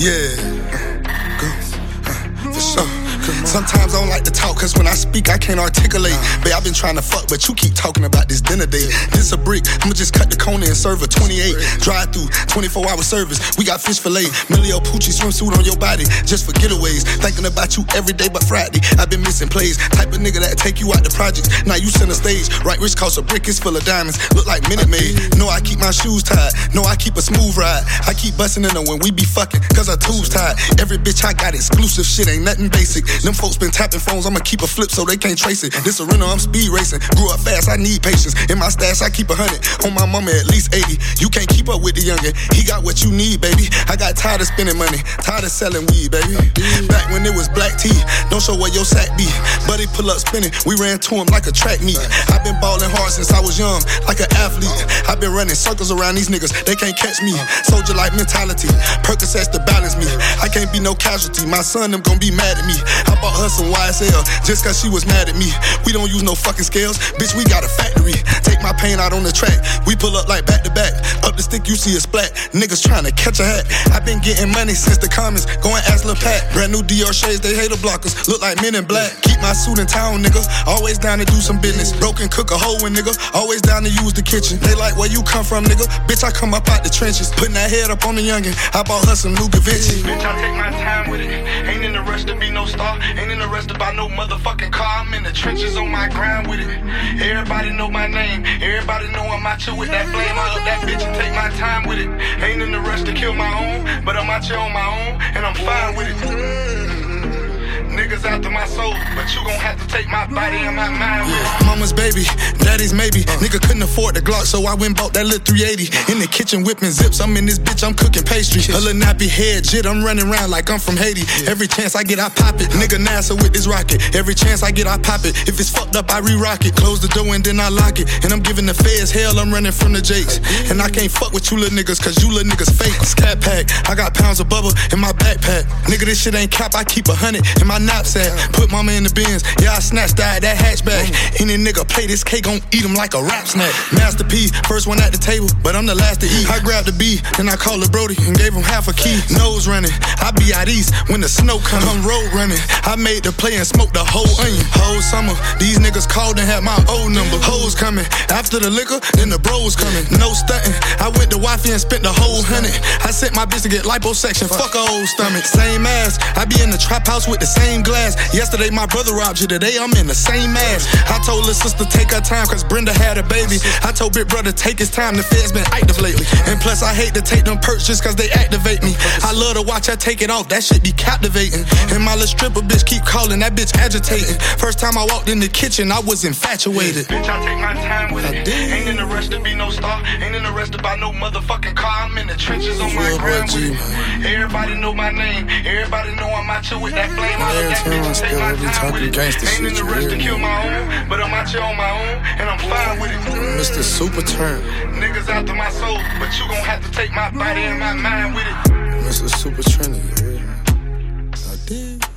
Yeah. Go. For sure. Sometimes I don't like to talk, cause when I speak, I can't articulate. Babe, I've been trying to fuck, but you keep talking about this dinner date. This a brick, I'ma just cut the corner and serve a 28. Drive through, 24-hour service, we got fish fillet. Millie Pucci swimsuit on your body, just for getaways. Thinking about you every day but Friday. I've been missing plays, type of nigga that take you out the projects. Now you center stage, right wrist costs a brick, it's full of diamonds. Look like Minute Maid. No, I keep my shoes tied, no, I keep a smooth ride. I keep busting in them when we be fucking, cause our tubes tied. Every bitch I got exclusive shit, ain't nothing basic. Them folks been tapping phones, I'ma keep a flip so they can't trace it. This a rental, I'm speed racing. Grew up fast, I need patience. In my stash, I keep 100. On my mama, at least 80. You can't keep up with the youngin'. He got what you need, baby. I got tired of spending money, tired of selling weed, baby. Back when it was black tea, don't show where your sack be. Buddy pull up spinning, we ran to him like a track meet. I been ballin' hard since I was young, like an athlete. I been running circles around these niggas, they can't catch me. Soldier like mentality, Percocets to balance me. I can't be no casualty, my son them gon' be mad at me. I bought her some YSL, just cause she was mad at me. We don't use no fucking scales, bitch, we got a factory. Take my pain out on the track, we pull up like back to back. Up the stick, you see a splat, niggas trying to catch a hat. I been getting money since the comments, go and ask Lil Pat. Brand new Dior shades, they hater blockers, look like Men in Black. Keep my suit in town, nigga, always down to do some business. Broken cook a hole in, nigga, always down to use the kitchen. They like where you come from, nigga, bitch, I come up out the trenches. Putting that head up on the youngin', I bought her some new Gavinci. Bitch, I take my time with it, ain't in the rush to be no star, ain't in the rush to buy no motherfucking car. I'm in the trenches on my grind with it. Everybody know my name, everybody know I'm out here with that flame. I up that bitch and take my time with it. Ain't in the rush to kill my own, but I'm out here on my own, and I'm fine with it. Niggas after my soul, but you gon' have to take my body and my mind with it. Mama's baby, daddy's maybe. Nigga couldn't afford the Glock, so I went and bought that little 380. In the kitchen whipping zips, I'm in this bitch, I'm cooking pastry. A little nappy head, jit, I'm running around like I'm from Haiti. Every chance I get, I pop it. Nigga NASA with this rocket. Every chance I get, I pop it. If it's fucked up, I re-rock it. Close the door and then I lock it. And I'm giving the feds hell, I'm running from the Jakes. And I can't fuck with you little niggas, cause you little niggas fake. Scat pack, I got pounds of bubble in my backpack. Nigga, this shit ain't cap, I keep 100 in my knapsack. Put mama in the bins, yeah, I snatched that hatchback. Any nigga play this cake, gon' eat him like a rap snack. Master P, first one at the table, but I'm the last to eat. I grabbed the B, then I called the Brody and gave him half a key. Nose running, I be out east when the snow come. I'm road running, I made the play and smoked the whole onion. Whole summer, these niggas called and had my old number. Hoes coming, after the liquor, then the bros coming. No stunting, I went to Wi-Fi and spent the whole 100. I sent my bitch to get liposuction, fuck a old stomach. Same ass, I be in the trap house with the same glass. Yesterday my brother robbed you, today I'm in the same ass. I told his sister take her time, cause Brenda had a baby. I told big brother take his time, the feds been active lately. And plus I hate to take them perks just cause they activate me. I love to watch her take it off, that shit be captivating. And my little stripper bitch keep calling, that bitch agitating. First time I walked in the kitchen, I was infatuated. Bitch, I take my time with it. Ain't in the rush to be no star, ain't in the rush to buy no motherfucking car. I'm in the trenches on my grind with it. Everybody know my name, everybody know I'm out here with that flame. I love that bitch and take my time with it. Ain't in the rush to kill my own, but I'm out here on my own, and I'm fine with it. Mr. Super Turn. Niggas after my soul, but you gon' have to take my body and my mind with it. Mr. Super Trinity. I did.